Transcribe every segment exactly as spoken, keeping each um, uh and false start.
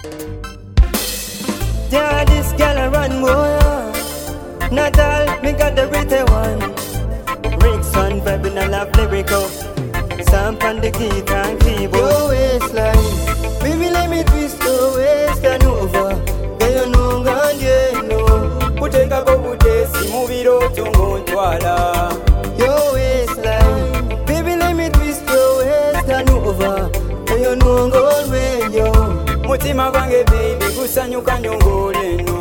Yeah, this girl a run more. Not all, me got the written one. Rick's on baby, no love lyrical. Stamp on the guitar and keyboard. Your waistline, baby let me twist your waist and over. Girl you know gone, yeah, no. Kuteka kobutesi mubiro tongo ntwala. Your waistline, baby let me twist your waist and over. Girl you know gone, way yo. Mutima gwange baby kusanyuka nyongole no.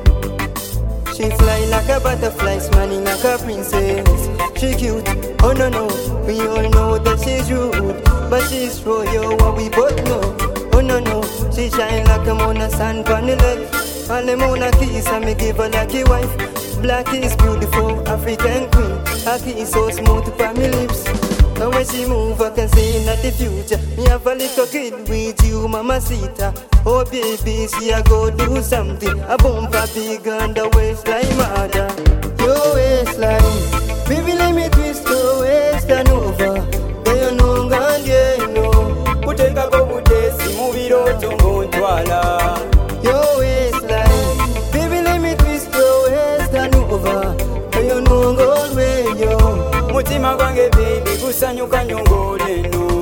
She fly like a butterfly, smiling like a princess. She cute, oh no no, we all know that she's rude, but she's royal, what we both know. Oh no no, she shine like a Mona sun on the left. All the Mona kiss and me give her like a wife. Black is beautiful, African queen. Her kiss so smooth upon me lips. And when she move, I can see not the future. Me have a little kid with you, mamacita. Oh baby, she a go do something. A bumper big on the waistline, mother. Your waistline, baby let me twist your waist and over. Girl you know gone, yeah, no. Kuteka kobutesi mubiro tongo ntwala. Your waistline, baby let me twist your waist and over. Girl you know gone, way yo. Mutima gwange baby kusanyuka nyongole no.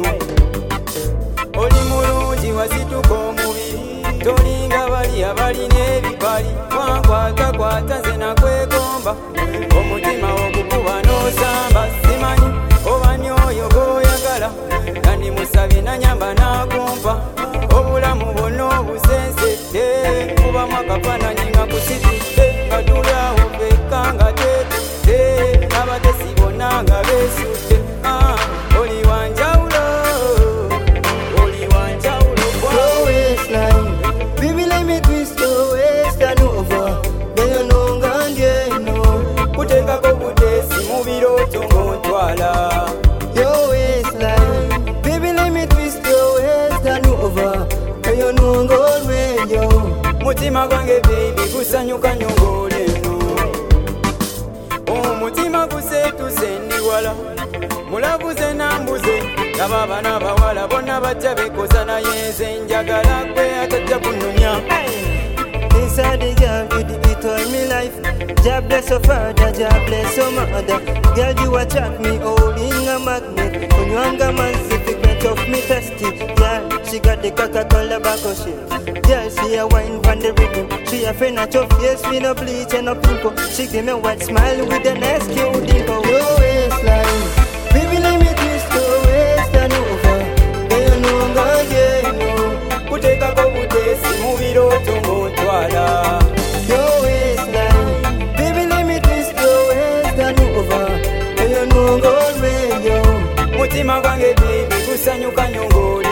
Oli mulungi wasituka omubiri, tolinga bali abalina ebipali. Wankwata kwata nze nakwekomba, omutima ogukuba n'osamba. Simanyi oba ni oyo gw'oyagala, kandi musabye nanyamba n'akumpa. Obulamu bwonna obusensedde, kubamu akafaananyi nga kusitudde. Nga tulaawo fekka nga twetutte, abatesi bonna nga beesudde. Ah, oli wanjawulo, oli wanjawulo. Your waistline, baby let me twist your waist and over. Girl you know gone, yeah, no. Kutekako butesi mubiro tongo ntwala. Your waistline, baby let me twist your waist and over. Girl you know gone, way yo. Mutima gwange baby kusanyuka nyongole no. Omutima gusetuse ndi wala, mulabuze nambuze. Laba abaana abawala bonna bajja bekoza naye nze njagala gwe atajja kunnumya. Inside the girl with the beat all me life. God bless your father, God bless your mother. Girl you attract me holding a magnet. When you hang a man's difficult of me testy. Girl, she got the Coca-Cola back of shit. Girl, she a wine from the rhythm. She a friend of tough, yes, me no bleach and no pimple. She give me a white smile with a nice cute dimple. Your waistline, baby let me twist your waist and over. Girl you know gone, yeah, no. Kutekako butesi mubiro tongo ntwala. Your waistline, baby let me twist your waist and over. Girl you know gone, way yo. Mutima gwange baby kusanyuka nyongole.